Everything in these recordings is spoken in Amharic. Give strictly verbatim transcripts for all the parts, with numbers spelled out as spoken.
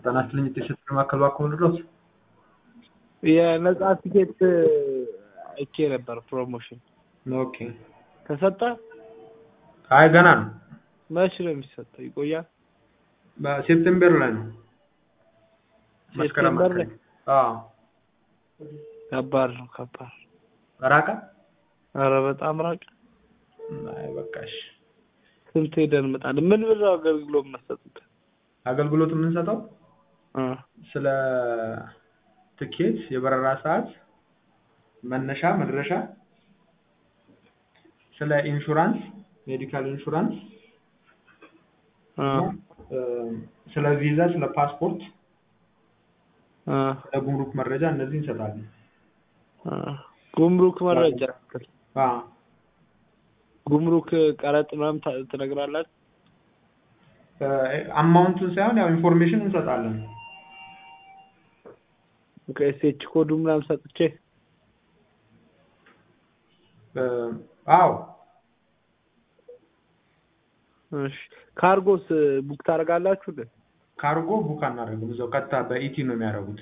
ጣናስልኝ ተሽጥር ማከል ባከው ድረስ የነጻ ቲኬት እኬ ነበር ፕሮሞሽን ኦኬ ተሰጣ አይ ገና ነው መች ነው የሚሰጠው ይቆያል በሴፕቴምበር ላይ ነው መስከረም ላይ አዎ ከባድ ነው ከባድ ራቀ ኧረ በጣም ራቀ አይ በቃሽ ስንት ሄደን መጣን ምን ብር አገልግሎት መስጠት አገልግሎት ምን ሰጣው አ ስለ ትኬት የበረራ ሰዓት መነሻ መድረሻ ስለ ኢንሹራንስ ሜዲካል ኢንሹራንስ አ ስለ ቪዛ ስለ ፓስፖርት አ ለጉምሩክ መረጃ እነዚህ እንሰጣለን አ ጉምሩክ መረጃ አ ጉምሩክ ቀረጥ ምናምን ትነግራላችሁ አማውንቱን ሳይሆን ያው ኢንፎርሜሽን እንሰጣለን ከኤስኤች ኮዱ ምናምን ሰጥቼ አዎ እሺ ካርጎስ ቡክ ታረጋላችሁ እንዴ ካርጎ ቡክ አናደርግም እዛው ቀጥታ በኢቲ ነው የሚያደርጉት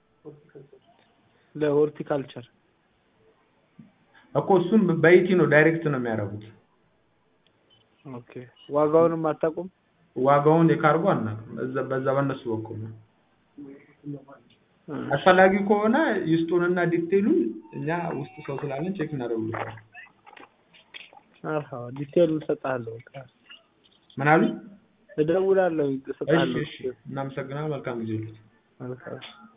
ለሆርቲካልቸር እኮ እሱን በኢቲ ነው ዳይሬክት ነው የሚያደርጉት ኦኬ ዋጋውንም አታውቁም ዋጋውን የካርጎ አናውቅም እዛ በዛ በነሱ በኩል ነው አስፈላጊ ከሆነ ይስጡንና ዲቴሉን እኛ ውስጥ ሰው ስላለን ቼክ እናደርጋለን አሃ ዲቴሉን ሰጣለሁ ምን አሉ እደውላለሁ ሰጣለሁ እሺ እሺ እናመሰግናለን መልካም ጊዜ ይሁን መልካም